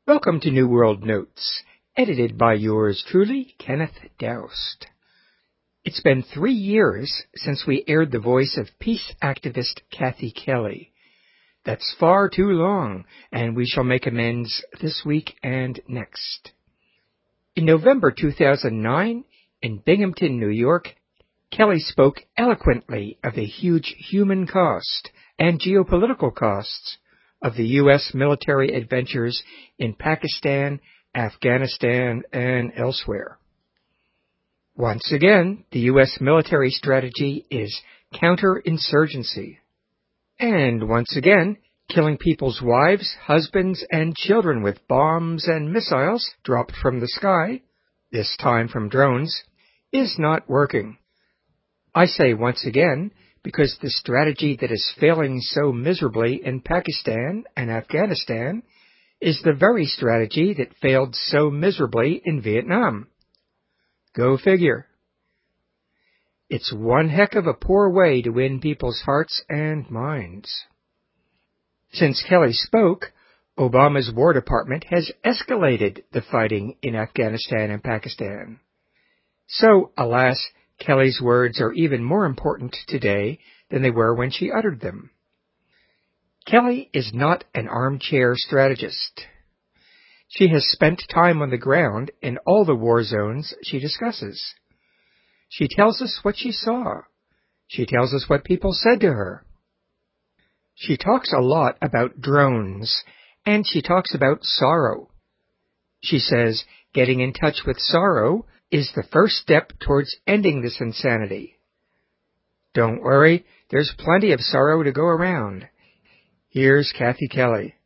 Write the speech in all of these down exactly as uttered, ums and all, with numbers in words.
Welcome to New World Notes, edited by yours truly, Kenneth Doust. It's been three years since we aired the voice of peace activist Kathy Kelly. That's far too long, and we shall make amends this week and next. In November two thousand nine, in Binghamton, New York, Kelly spoke eloquently of the huge human cost and geopolitical costs of the U S military adventures in Pakistan, Afghanistan, and elsewhere. Once again, the U S military strategy is counterinsurgency. And once again, killing people's wives, husbands, and children with bombs and missiles dropped from the sky, this time from drones, is not working. I say once again because the strategy that is failing so miserably in Pakistan and Afghanistan is the very strategy that failed so miserably in Vietnam. Go figure. It's one heck of a poor way to win people's hearts and minds. Since Kelly spoke, Obama's War Department has escalated the fighting in Afghanistan and Pakistan. So, alas, Kelly's words are even more important today than they were when she uttered them. Kelly is not an armchair strategist. She has spent time on the ground in all the war zones she discusses. She tells us what she saw. She tells us what people said to her. She talks a lot about drones, and she talks about sorrow. She says getting in touch with sorrow is the first step towards ending this insanity. Don't worry, there's plenty of sorrow to go around. Here's Kathy Kelly.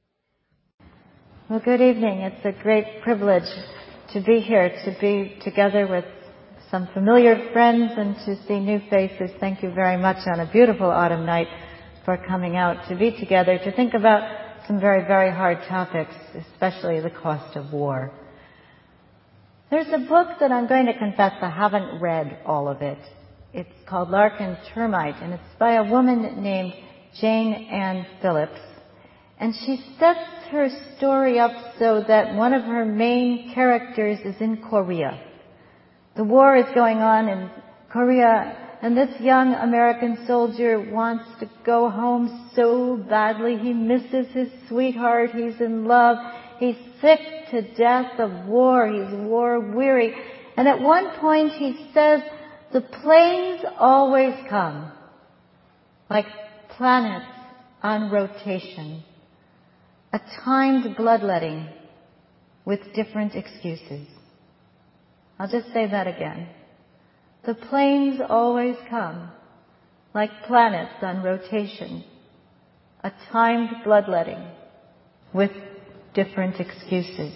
Well, good evening. It's a great privilege to be here, to be together with some familiar friends and to see new faces. Thank you very much on a beautiful autumn night for coming out to be together, to think about some very, very hard topics, especially the cost of war. There's a book that I'm going to confess I haven't read all of it. It's called Lark and Termite, and it's by a woman named Jane Ann Phillips. And she sets her story up so that one of her main characters is in Korea. The war is going on in Korea, and this young American soldier wants to go home so badly. He misses his sweetheart. He's in love. He's sick to death of war. He's war-weary. And at one point he says, the planes always come, like planets on rotation, a timed bloodletting with different excuses. I'll just say that again. The planes always come, like planets on rotation, a timed bloodletting with different excuses.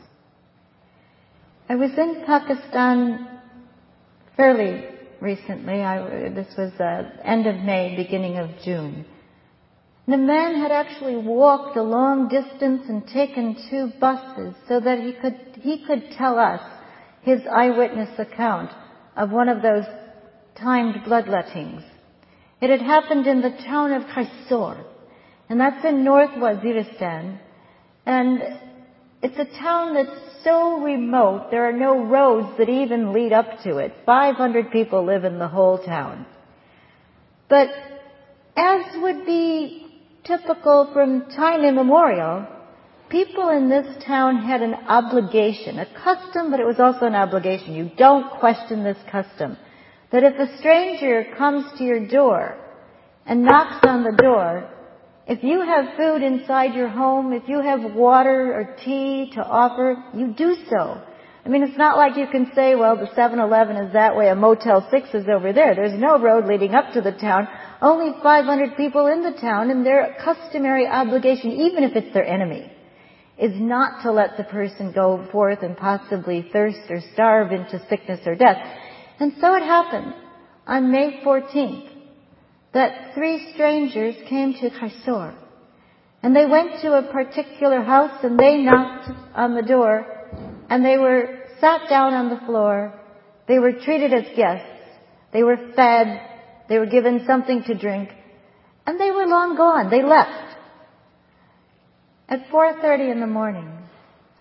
I was in Pakistan fairly recently. I, this was uh, end of May, beginning of June. The man had actually walked a long distance and taken two buses so that he could he could tell us his eyewitness account of one of those timed bloodlettings. It had happened in the town of Khaisor, and that's in North Waziristan. And it's a town that's so remote, there are no roads that even lead up to it. five hundred people live in the whole town. But as would be typical from time immemorial, people in this town had an obligation, a custom, but it was also an obligation. You don't question this custom. That if a stranger comes to your door and knocks on the door, if you have food inside your home, if you have water or tea to offer, you do so. I mean, it's not like you can say, well, the seven eleven is that way, a Motel six is over there. There's no road leading up to the town. Only five hundred people in the town, and their customary obligation, even if it's their enemy, is not to let the person go forth and possibly thirst or starve into sickness or death. And so it happened on May fourteenth. That three strangers came to Khaisor. And they went to a particular house and they knocked on the door and they were sat down on the floor. They were treated as guests. They were fed. They were given something to drink. And they were long gone. They left. At four thirty in the morning,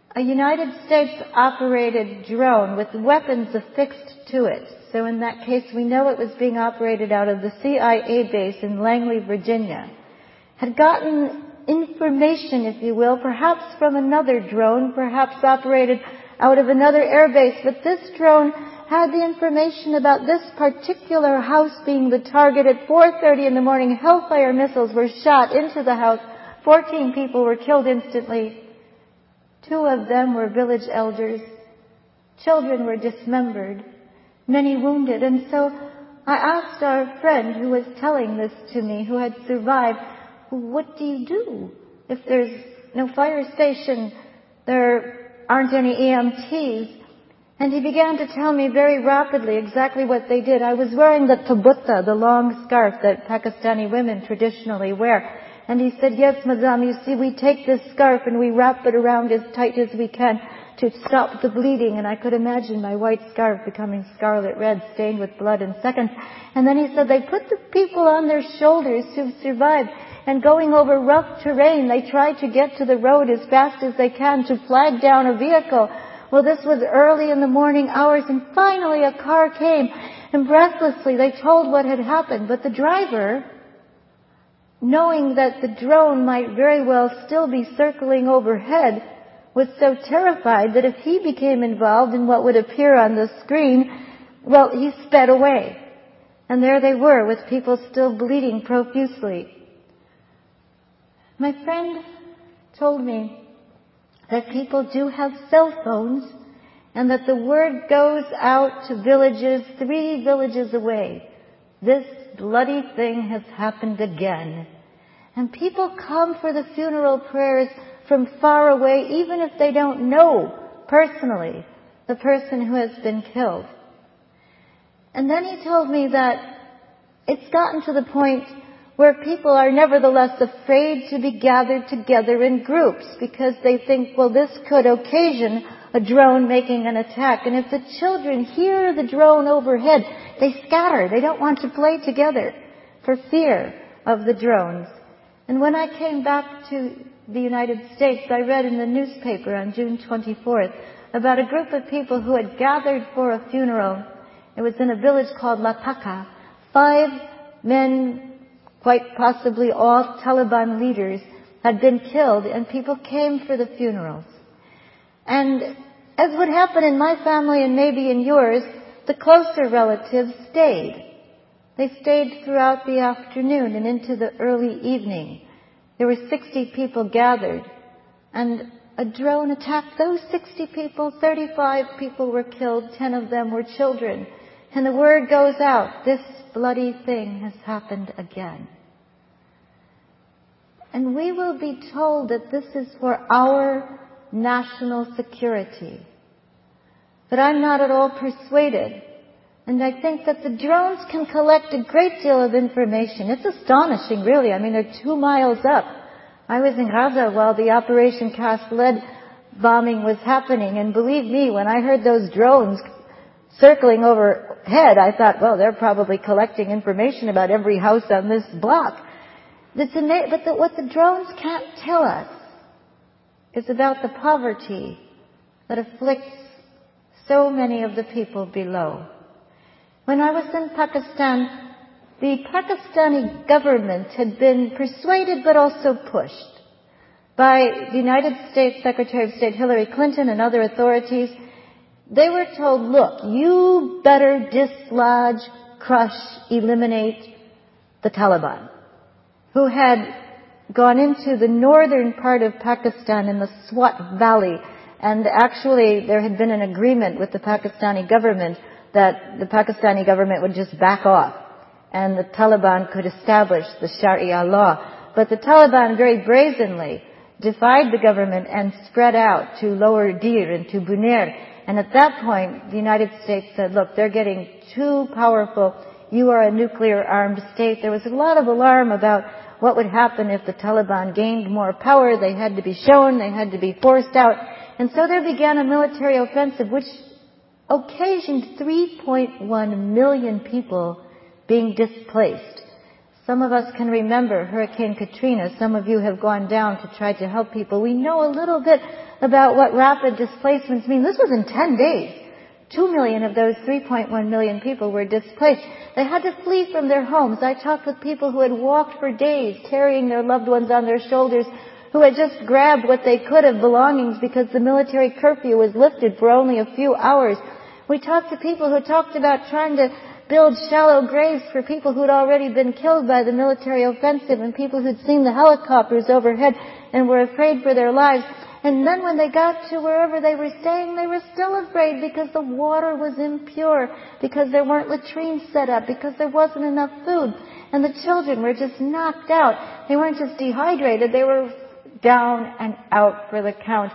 a United States-operated drone with weapons affixed to it. So in that case, we know it was being operated out of the C I A base in Langley, Virginia, had gotten information, if you will, perhaps from another drone, perhaps operated out of another air base, but this drone had the information about this particular house being the target. At four thirty in the morning, Hellfire missiles were shot into the house. fourteen people were killed instantly. Two of them were village elders. Children were dismembered, many wounded. And so I asked our friend who was telling this to me, who had survived, what do you do if there's no fire station, there aren't any E M Ts? And he began to tell me very rapidly exactly what they did. I was wearing the tabutta, the long scarf that Pakistani women traditionally wear. And he said, yes, madame, you see, we take this scarf and we wrap it around as tight as we can to stop the bleeding. And I could imagine my white scarf becoming scarlet red, stained with blood in seconds. And then he said they put the people on their shoulders who've survived, and going over rough terrain, they try to get to the road as fast as they can to flag down a vehicle. Well, this was early in the morning hours, and finally a car came, and breathlessly they told what had happened. But the driver, knowing that the drone might very well still be circling overhead, was so terrified that if he became involved in what would appear on the screen, well, he sped away. And there they were, with people still bleeding profusely. My friend told me that people do have cell phones, and that the word goes out to villages three villages away. This bloody thing has happened again. And people come for the funeral prayers from far away, even if they don't know personally the person who has been killed. And then he told me that it's gotten to the point where people are nevertheless afraid to be gathered together in groups because they think, well, this could occasion a drone making an attack. And if the children hear the drone overhead, they scatter. They don't want to play together for fear of the drones. And when I came back to the United States, I read in the newspaper on June twenty-fourth about a group of people who had gathered for a funeral. It was in a village called Lataka. Five men, quite possibly all Taliban leaders, had been killed, and people came for the funerals. And as would happen in my family and maybe in yours, the closer relatives stayed. They stayed throughout the afternoon and into the early evening. There were sixty people gathered, and a drone attacked those sixty people. thirty-five people were killed, ten of them were children. And the word goes out, this bloody thing has happened again. And we will be told that this is for our national security. But I'm not at all persuaded. And I think that the drones can collect a great deal of information. It's astonishing, really. I mean, they're two miles up. I was in Gaza while the Operation Cast Lead bombing was happening. And believe me, when I heard those drones circling overhead, I thought, well, they're probably collecting information about every house on this block. But the, what the drones can't tell us is about the poverty that afflicts so many of the people below. When I was in Pakistan, the Pakistani government had been persuaded but also pushed by the United States Secretary of State Hillary Clinton and other authorities. They were told, look, you better dislodge, crush, eliminate the Taliban, who had gone into the northern part of Pakistan in the Swat Valley. And actually, there had been an agreement with the Pakistani government that the Pakistani government would just back off and the Taliban could establish the Sharia law. But the Taliban very brazenly defied the government and spread out to Lower Dir and to Buner. And at that point, the United States said, look, they're getting too powerful. You are a nuclear-armed state. There was a lot of alarm about what would happen if the Taliban gained more power. They had to be shown. They had to be forced out. And so there began a military offensive which occasioned three point one million people being displaced. Some of us can remember Hurricane Katrina. Some of you have gone down to try to help people. We know a little bit about what rapid displacements mean. This was in ten days. Two million of those three point one million people were displaced. They had to flee from their homes. I talked with people who had walked for days, carrying their loved ones on their shoulders, who had just grabbed what they could of belongings because the military curfew was lifted for only a few hours. We talked to people who talked about trying to build shallow graves for people who'd already been killed by the military offensive and people who'd seen the helicopters overhead and were afraid for their lives. And then when they got to wherever they were staying, they were still afraid because the water was impure, because there weren't latrines set up, because there wasn't enough food. And the children were just knocked out. They weren't just dehydrated, they were down and out for the count.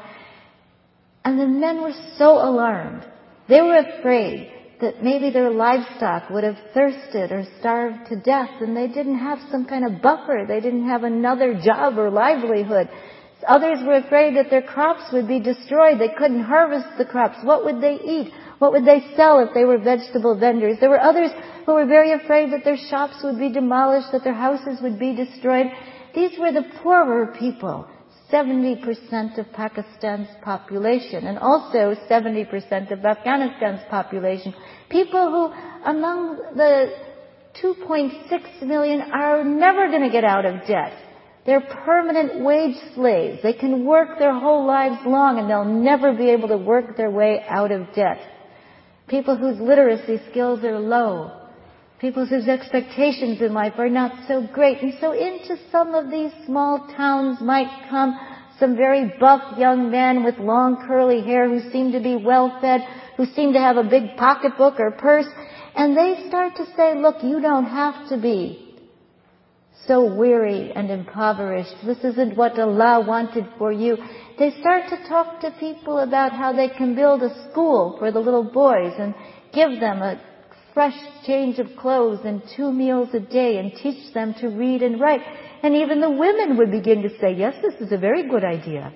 And the men were so alarmed. They were afraid that maybe their livestock would have thirsted or starved to death, and they didn't have some kind of buffer. They didn't have another job or livelihood. Others were afraid that their crops would be destroyed. They couldn't harvest the crops. What would they eat? What would they sell if they were vegetable vendors? There were others who were very afraid that their shops would be demolished, that their houses would be destroyed. These were the poorer people, seventy percent of Pakistan's population, and also seventy percent of Afghanistan's population. People who, among the two point six million, are never going to get out of debt. They're permanent wage slaves. They can work their whole lives long and they'll never be able to work their way out of debt. People whose literacy skills are low. People whose expectations in life are not so great. And so into some of these small towns might come some very buff young men with long curly hair who seem to be well fed, who seem to have a big pocketbook or purse. And they start to say, look, you don't have to be so weary and impoverished. This isn't what Allah wanted for you. They start to talk to people about how they can build a school for the little boys and give them a fresh change of clothes and two meals a day and teach them to read and write. And even the women would begin to say, yes, this is a very good idea.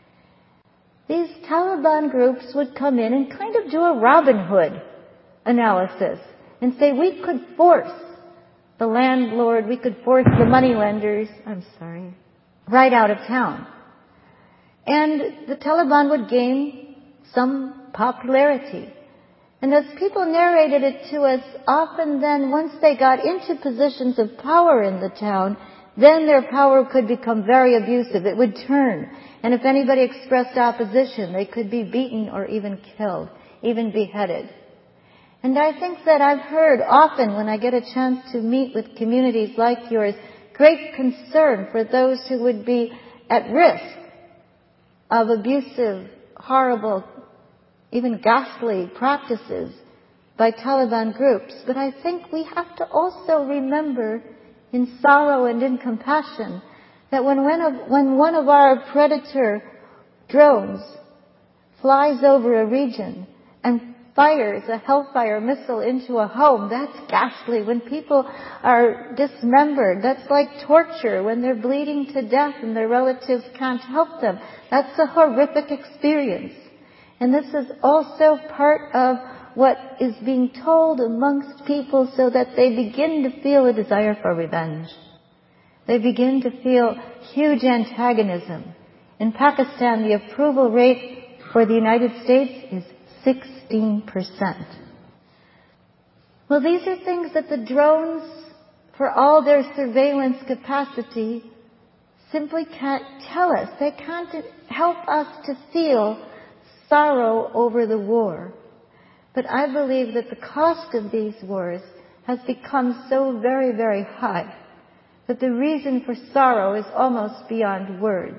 These Taliban groups would come in and kind of do a Robin Hood analysis and say we could force the landlord, we could force the moneylenders, I'm sorry, right out of town. And the Taliban would gain some popularity. And as people narrated it to us, often then, once they got into positions of power in the town, then their power could become very abusive. It would turn. And if anybody expressed opposition, they could be beaten or even killed, even beheaded. And I think that I've heard often when I get a chance to meet with communities like yours, great concern for those who would be at risk of abusive, horrible, even ghastly practices by Taliban groups. But I think we have to also remember in sorrow and in compassion that when one of, when one of our predator drones flies over a region and fires a Hellfire missile into a home, that's ghastly. When people are dismembered, that's like torture. When they're bleeding to death and their relatives can't help them, that's a horrific experience. And this is also part of what is being told amongst people so that they begin to feel a desire for revenge. They begin to feel huge antagonism. In Pakistan, the approval rate for the United States is sixteen percent. Well, these are things that the drones, for all their surveillance capacity, simply can't tell us. They can't help us to feel sorrow over the war. But I believe that the cost of these wars has become so very, very high that the reason for sorrow is almost beyond words.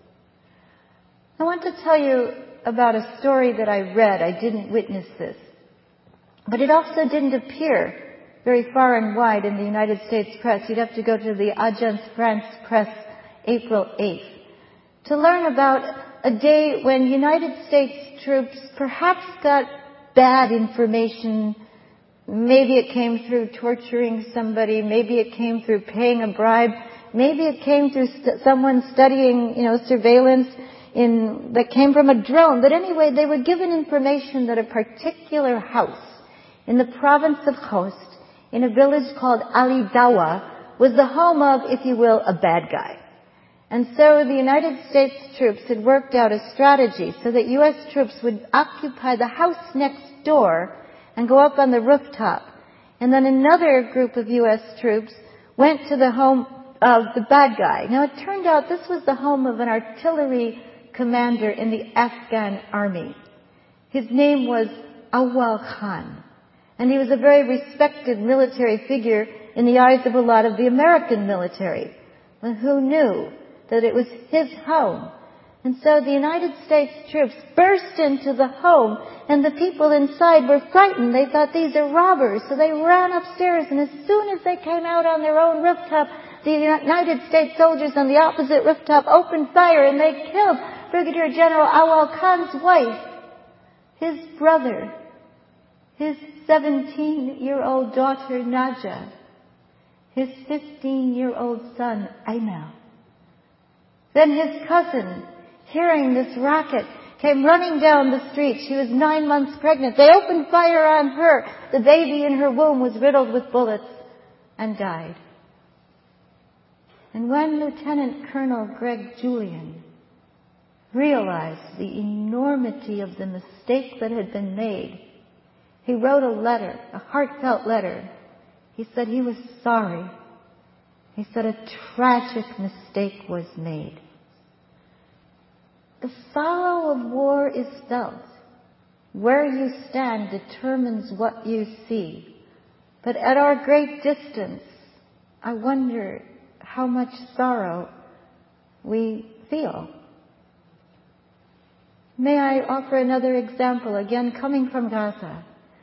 I want to tell you about a story that I read. I didn't witness this. But it also didn't appear very far and wide in the United States press. You'd have to go to the Agence France Presse, April eighth, to learn about a day when United States troops perhaps got bad information. Maybe it came through torturing somebody. Maybe it came through paying a bribe. Maybe it came through st- someone studying, you know, surveillance in, that came from a drone. But anyway, they were given information that a particular house in the province of Khost, in a village called Ali Dawa, was the home of, if you will, a bad guy. And so the United States troops had worked out a strategy so that U S troops would occupy the house next door and go up on the rooftop. And then another group of U S troops went to the home of the bad guy. Now, it turned out this was the home of an artillery commander in the Afghan army. His name was Awal Khan, and he was a very respected military figure in the eyes of a lot of the American military. But who knew that it was his home? And so the United States troops burst into the home, and the people inside were frightened. They thought, these are robbers. So they ran upstairs, and as soon as they came out on their own rooftop, the United States soldiers on the opposite rooftop opened fire, and they killed Brigadier General Awal Khan's wife, his brother, his seventeen-year-old daughter Naja, his fifteen-year-old son Aimel. Then his cousin, hearing this racket, came running down the street. She was nine months pregnant. They opened fire on her. The baby in her womb was riddled with bullets and died. And when Lieutenant Colonel Greg Julian realized the enormity of the mistake that had been made, he wrote a letter, a heartfelt letter. He said he was sorry. He said a tragic mistake was made. The sorrow of war is felt. Where you stand determines what you see. But at our great distance, I wonder how much sorrow we feel. May I offer another example, again coming from Gaza.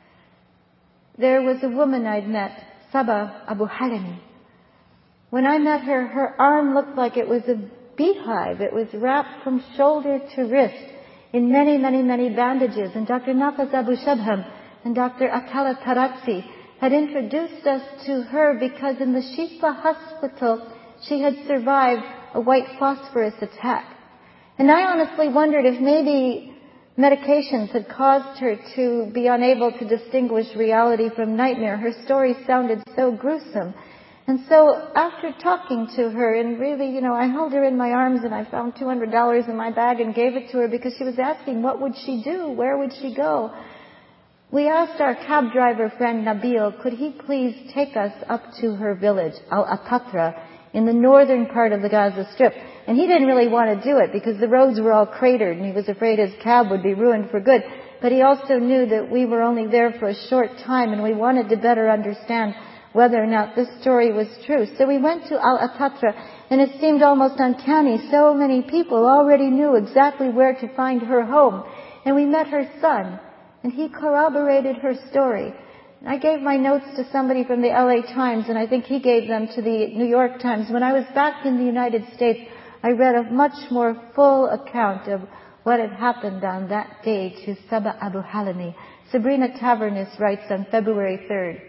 There was a woman I'd met, Saba Abu Halimi. When I met her, her arm looked like it was a beehive. It was wrapped from shoulder to wrist in many, many, many bandages. And Doctor Nafaz Abu Shabham and Doctor Atala Taratsi had introduced us to her because in the Shifa hospital she had survived a white phosphorus attack. And I honestly wondered if maybe medications had caused her to be unable to distinguish reality from nightmare. Her story sounded so gruesome. And so after talking to her, and really, you know, I held her in my arms and I found two hundred dollars in my bag and gave it to her because she was asking what would she do, where would she go. We asked our cab driver friend Nabil, could he please take us up to her village, Al-Atatra, in the northern part of the Gaza Strip. And he didn't really want to do it because the roads were all cratered and he was afraid his cab would be ruined for good. But he also knew that we were only there for a short time and we wanted to better understand whether or not this story was true. So we went to Al-Atatra, and it seemed almost uncanny. So many people already knew exactly where to find her home. And we met her son, and he corroborated her story. I gave my notes to somebody from the L A Times, and I think he gave them to the New York Times. When I was back in the United States, I read a much more full account of what had happened on that day to Saba Abu Halimi. Sabrina Tavernus writes on February third,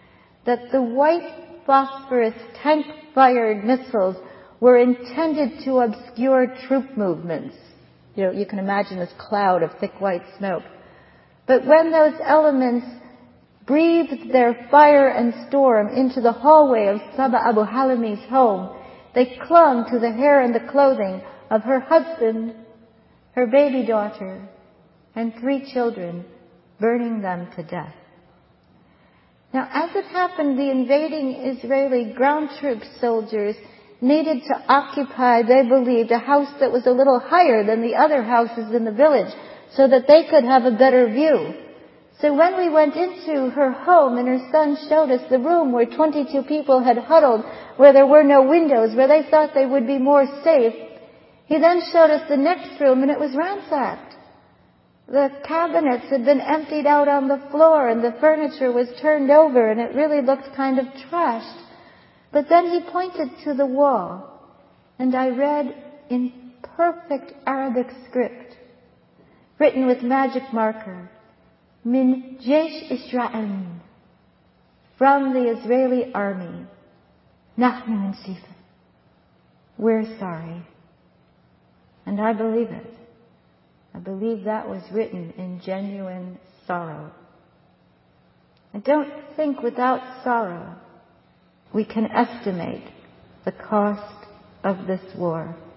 that the white phosphorus tank-fired missiles were intended to obscure troop movements. You know, you can imagine this cloud of thick white smoke. But when those elements breathed their fire and storm into the hallway of Saba Abu Halimi's home, they clung to the hair and the clothing of her husband, her baby daughter, and three children, burning them to death. Now, as it happened, the invading Israeli ground troop soldiers needed to occupy, they believed, a house that was a little higher than the other houses in the village so that they could have a better view. So when we went into her home and her son showed us the room where twenty-two people had huddled, where there were no windows, where they thought they would be more safe, he then showed us the next room and it was ransacked. The cabinets had been emptied out on the floor and the furniture was turned over and it really looked kind of trashed. But then he pointed to the wall and I read in perfect Arabic script, written with magic marker, Min Jaysh Israel, from the Israeli army, Nahnu Insif. We're sorry. And I believe it. I believe that was written in genuine sorrow. I don't think without sorrow we can estimate the cost of this war.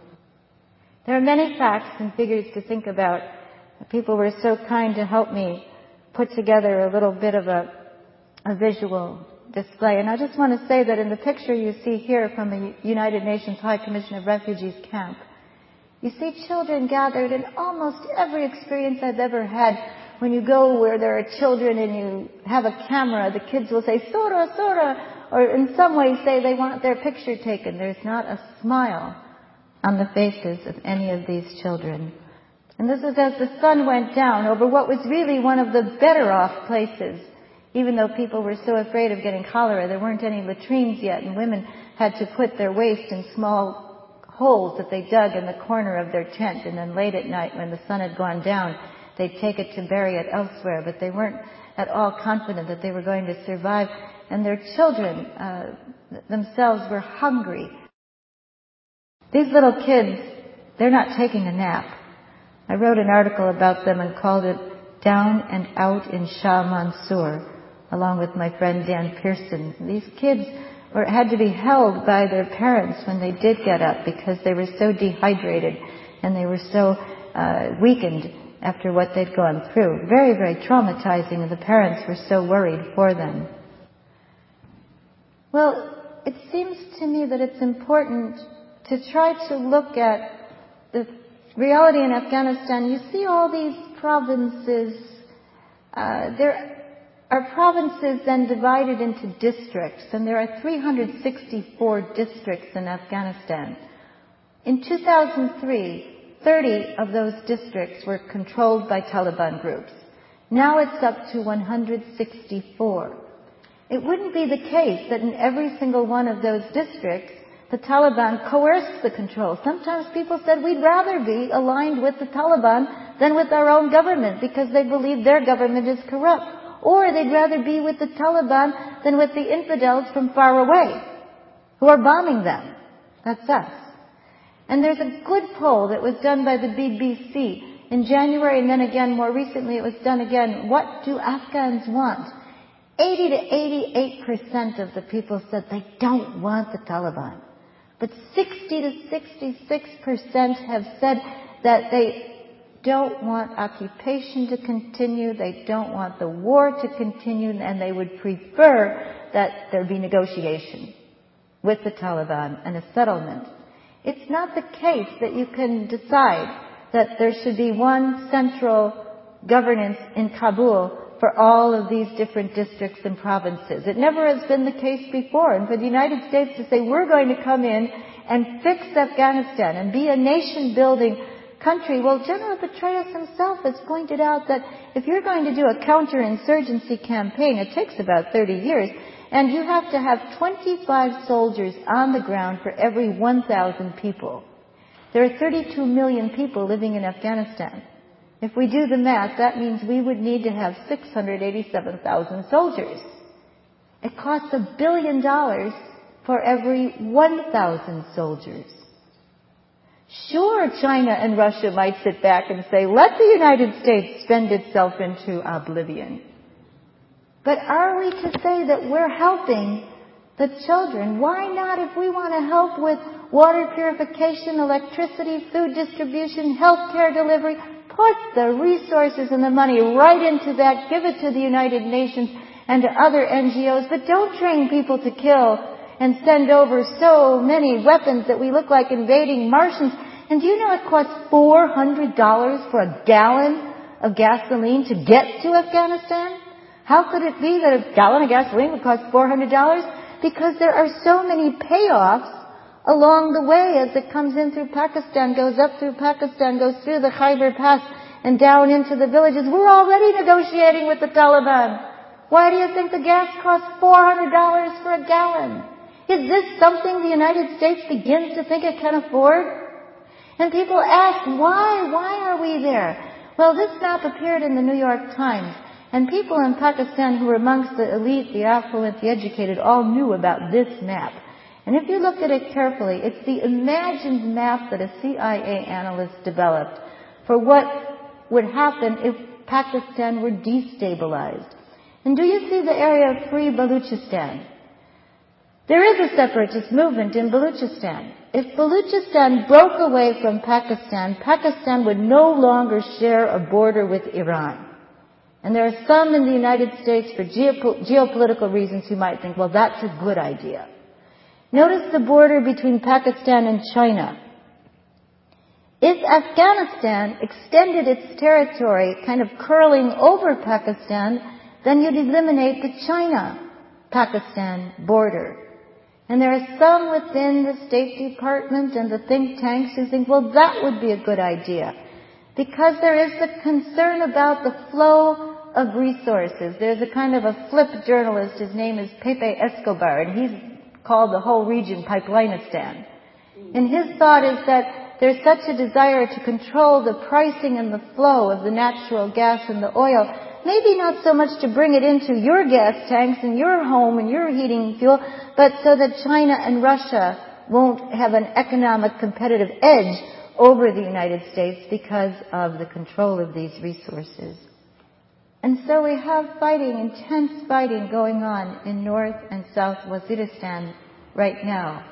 There are many facts and figures to think about. People were so kind to help me put together a little bit of a, a visual display. And I just want to say that in the picture you see here from the United Nations High Commission of Refugees camp, you see children gathered in almost every experience I've ever had. When you go where there are children and you have a camera, the kids will say, Sora, Sora, or in some way say they want their picture taken. There's not a smile on the faces of any of these children. And this is as the sun went down over what was really one of the better off places. Even though people were so afraid of getting cholera, there weren't any latrines yet, and women had to put their waste in small holes that they dug in the corner of their tent, and then late at night when the sun had gone down, they'd take it to bury it elsewhere. But they weren't at all confident that they were going to survive. And their children uh, themselves were hungry. These little kids, they're not taking a nap. I wrote an article about them and called it Down and Out in Shah Mansour, along with my friend Dan Pearson. These kids were, had to be held by their parents when they did get up because they were so dehydrated and they were so uh, weakened after what they'd gone through. Very, very traumatizing, and the parents were so worried for them. Well, it seems to me that it's important to try to look at the reality in Afghanistan. You see all these provinces. Uh, there are provinces then divided into districts, and there are three hundred sixty-four districts in Afghanistan. In two thousand three, thirty of those districts were controlled by Taliban groups. Now it's up to one hundred sixty-four. It wouldn't be the case that in every single one of those districts the Taliban coerced the control. Sometimes people said we'd rather be aligned with the Taliban than with our own government because they believe their government is corrupt. Or they'd rather be with the Taliban than with the infidels from far away who are bombing them. That's us. And there's a good poll that was done by the B B C in January, and then again more recently it was done again. What do Afghans want? eighty to eighty-eight percent of the people said they don't want the Taliban. But sixty to sixty-six percent have said that they don't want occupation to continue, they don't want the war to continue, and they would prefer that there be negotiation with the Taliban and a settlement. It's not the case that you can decide that there should be one central governance in Kabul for all of these different districts and provinces. It never has been the case before. And for the United States to say we're going to come in and fix Afghanistan and be a nation-building country, well, General Petraeus himself has pointed out that if you're going to do a counterinsurgency campaign, it takes about thirty years, and you have to have twenty-five soldiers on the ground for every one thousand people. There are thirty-two million people living in Afghanistan. If we do the math, that means we would need to have six hundred eighty-seven thousand soldiers. It costs a billion dollars for every one thousand soldiers. Sure, China and Russia might sit back and say, let the United States spend itself into oblivion. But are we to say that we're helping the children? Why not, if we want to help with water purification, electricity, food distribution, health care delivery, put the resources and the money right into that, give it to the United Nations and to other N G Os, but don't train people to kill and send over so many weapons that we look like invading Martians. And do you know it costs four hundred dollars for a gallon of gasoline to get to Afghanistan? How could it be that a gallon of gasoline would cost four hundred dollars? Because there are so many payoffs along the way as it comes in through Pakistan, goes up through Pakistan, goes through the Khyber Pass and down into the villages. We're already negotiating with the Taliban. Why do you think the gas costs four hundred dollars for a gallon? Is this something the United States begins to think it can afford? And people ask, why? Why are we there? Well, this map appeared in the New York Times, and people in Pakistan who were amongst the elite, the affluent, the educated, all knew about this map. And if you look at it carefully, it's the imagined map that a C I A analyst developed for what would happen if Pakistan were destabilized. And do you see the area of Free Baluchistan? There is a separatist movement in Baluchistan. if Baluchistan broke away from Pakistan, Pakistan would no longer share a border with Iran. And there are some in the United States, for geopo- geopolitical reasons, who might think, well, that's a good idea. Notice the border between Pakistan and China. If Afghanistan extended its territory, kind of curling over Pakistan, then you'd eliminate the China-Pakistan border. And there are some within the State Department and the think tanks who think, well, that would be a good idea. Because there is the concern about the flow of resources. There's a kind of a flip journalist, his name is Pepe Escobar, and he's called the whole region Pipelineistan. And his thought is that there's such a desire to control the pricing and the flow of the natural gas and the oil, maybe not so much to bring it into your gas tanks and your home and your heating fuel, but so that China and Russia won't have an economic competitive edge over the United States because of the control of these resources. And so we have fighting, intense fighting going on in North and South Waziristan right now.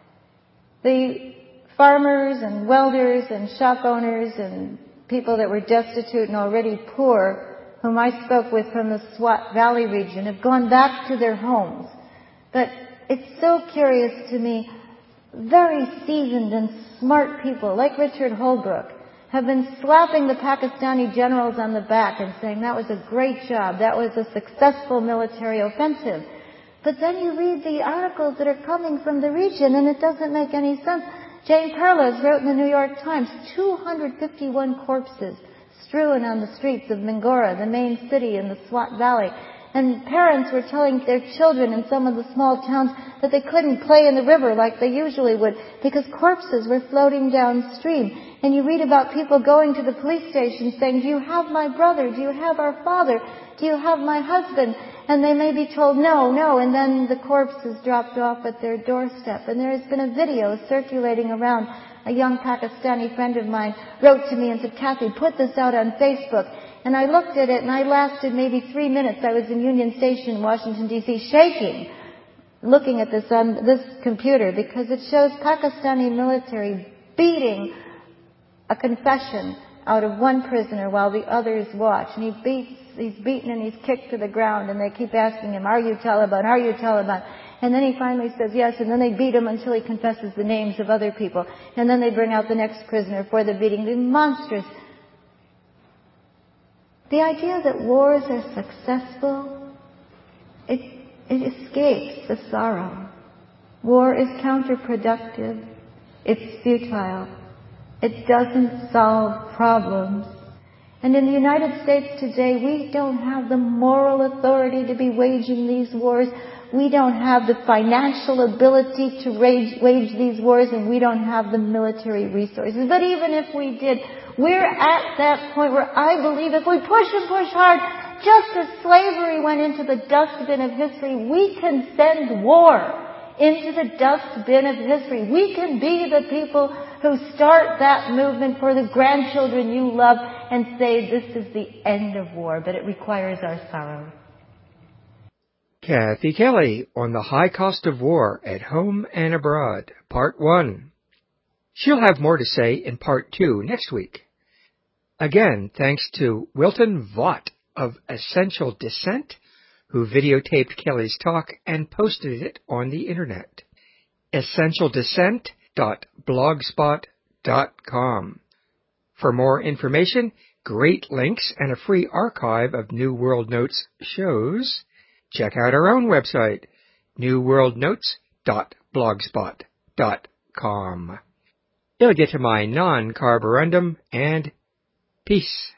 The farmers and welders and shop owners and people that were destitute and already poor, whom I spoke with from the Swat Valley region, have gone back to their homes. But it's so curious to me, very seasoned and smart people like Richard Holbrooke have been slapping the Pakistani generals on the back and saying that was a great job, that was a successful military offensive. But then you read the articles that are coming from the region and it doesn't make any sense. Jane Perlez wrote in the New York Times, two hundred fifty-one corpses strewn on the streets of Mingora, the main city in the Swat Valley. And parents were telling their children in some of the small towns that they couldn't play in the river like they usually would because corpses were floating downstream. And you read about people going to the police station saying, do you have my brother? Do you have our father? Do you have my husband? And they may be told, no, no, and then the corpse is dropped off at their doorstep. And there has been a video circulating around. A young Pakistani friend of mine wrote to me and said, Kathy, put this out on Facebook. And I looked at it and I lasted maybe three minutes. I was in Union Station, Washington, D C, shaking, looking at this on this computer because it shows Pakistani military beating a confession out of one prisoner while the others watch. And he beats, he's beaten and he's kicked to the ground and they keep asking him, are you Taliban? Are you Taliban? And then he finally says yes, and then they beat him until he confesses the names of other people. And then they bring out the next prisoner for the beating. They're monstrous. The idea that wars are successful, it, it escapes the sorrow. War is counterproductive. It's futile. It doesn't solve problems. And in the United States today, we don't have the moral authority to be waging these wars. We don't have the financial ability to wage, wage these wars, and we don't have the military resources. But even if we did, we're at that point where I believe if we push and push hard, just as slavery went into the dustbin of history, we can send war into the dustbin of history. We can be the people who start that movement for the grandchildren you love and say this is the end of war, but it requires our sorrow. Kathy Kelly on the High Cost of War at Home and Abroad, Part one. She'll have more to say in Part two next week. Again, thanks to Wilton Vaught of Essential Dissent, who videotaped Kelly's talk and posted it on the Internet. essential dissent dot blogspot dot com. For more information, great links, and a free archive of New World Notes shows, check out our own website, new world notes dot blogspot dot com. You'll get to my non-carborundum and peace.